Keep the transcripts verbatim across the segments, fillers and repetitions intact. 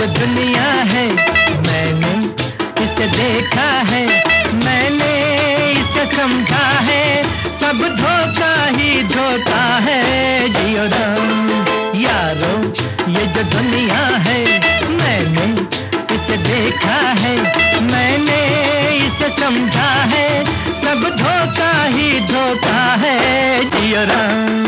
जो दुनिया है मैंने इसे देखा है, मैंने इसे समझा है, सब धोखा ही धोखा है। जियो राम यारो ये जो दुनिया है मैंने इसे देखा है, मैंने इसे समझा है, सब धोखा ही धोखा है। जियो राम।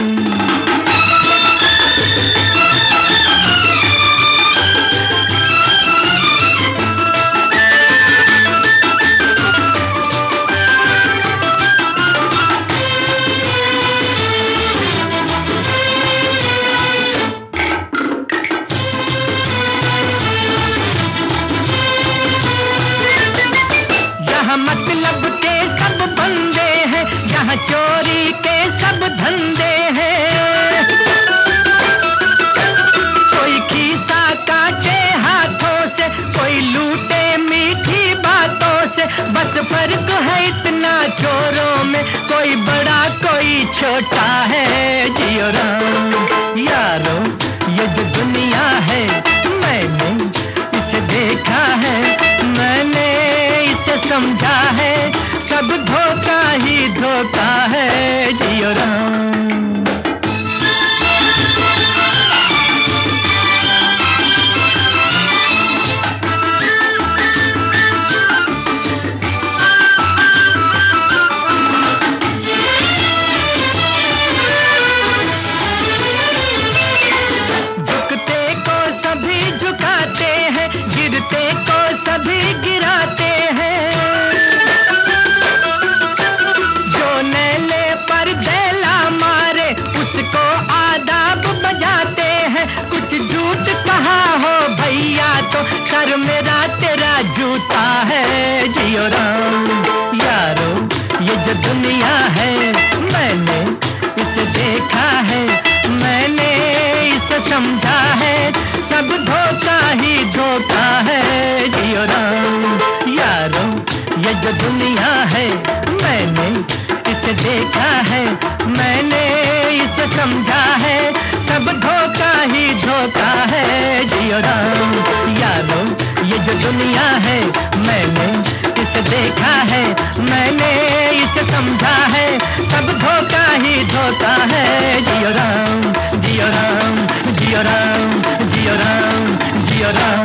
मतलब के सब बंदे हैं, यहाँ चोरी के सब धंधे हैं। कोई खीसा काटे हाथों से, कोई लूटे मीठी बातों से, बस फर्क है इतना चोरों में, कोई बड़ा कोई छोटा है। जियो राम यारो ये जो दुनिया है मैंने इसे देखा है, मैंने इसे समझा है, सब धोखा ही धोखा है। जियो राम। झुकते को सभी झुकाते हैं, गिरते को सभी गिराते हैं, उसको आदाब बजाते हैं। कुछ झूठ कहा हो भैया तो सर मेरा तेरा जूता है। जियो राम यारो ये जो दुनिया है मैंने इसे देखा है, मैंने इसे समझा है, सब धोखा ही धोखा है। जियो राम यारो ये जो दुनिया है मैंने इसे देखा है, मैंने इसे समझा है, सब धोखा ही धोखा है। जियो राम यारो ये जो दुनिया है मैंने इसे देखा है, मैंने इसे समझा है, सब धोखा ही धोखा है। जियो राम जियो राम जियो राम जियो राम जियो राम।